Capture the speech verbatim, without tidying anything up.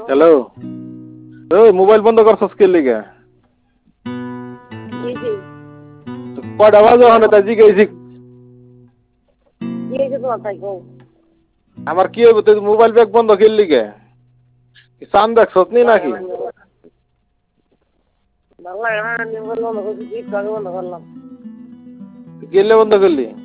Hello, ওই mobile বন্ধ করছস কে লিগা? কয়টা বাজে ওখানে তাই জিজ্ঞাসি। আমার কি হইব তুই মোবাইল ব্যাগ বন্ধ কে লিগা? চান দেখছস নি নাকি? গেলে বন্ধ করলি?